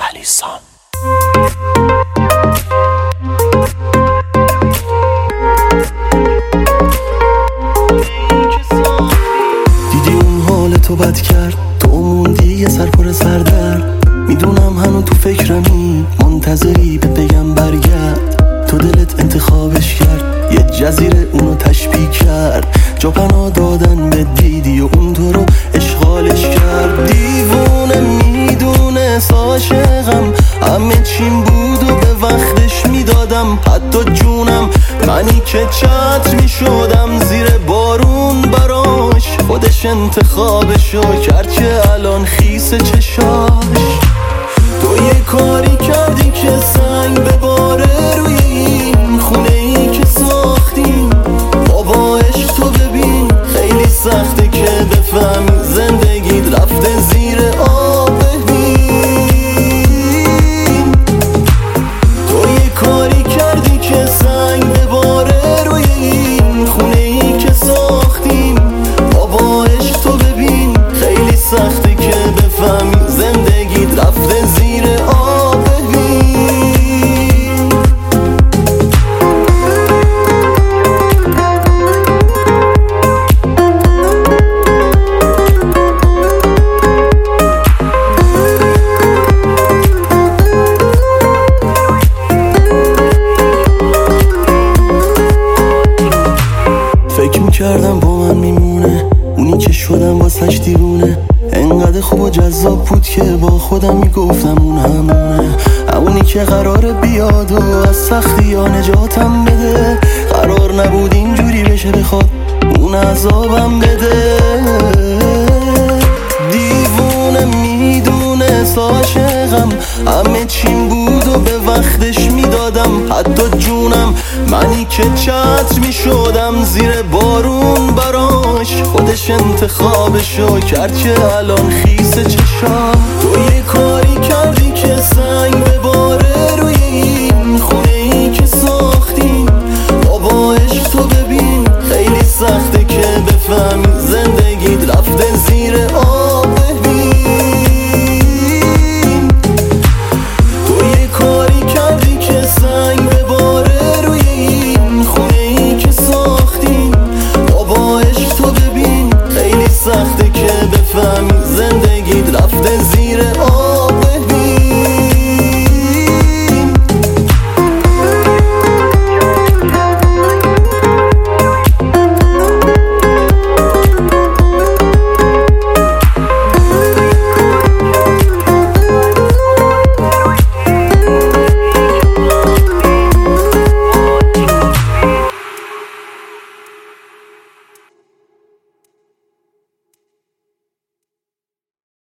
علیسان. دیدی اون حال تو بد کرد، تو موندی یه سر پر سردر. میدونم هنو تو فکرمی، منتظری به بگم برگرد. تو دلت انتخابش کرد، یه جزیره اونو تشبیه کرد. جا پناه دادن به دیدی و اون تو رو اشغالش کرد. دیوونه میدونه عاشقم، همه چیم بود و به وقتش میدادم. حتی جونم منی که چتر میشدم زیر بارون براش. خودش انتخابشو کرد که الان خیس چشاش. تو یه کاری کردی که سنگ بباره روی این خونه ای که ساختیم. بابا عشق تو ببین خیلی سخته که بفهمی زندگیت رفته زیر آب. ببین تو یه کاری کردی که سنگ بباره روی این خونه ای که ساختیم. بابا عشق تو ببین خیلی سخته که بفهمی زندگیت رفته زیر آب. فکر میکردم با من میمونه، اونی که شدم واسش دیوونه. انقدر خوب و جذاب بود که با خودم میگفتم اون همونه. اونی که قراره بیاد و از سختی ها نجاتم بده. قرار نبود اینجوری بشه بخواد اون عذابم بده. دیوونه میدونه عاشقم، همه چیم بود و به وقتش میدادم. حتی جونم منی که چتر میشدم زیر بارون براش. خودش انتخابشو کرد که الان خیس چشام. تو یه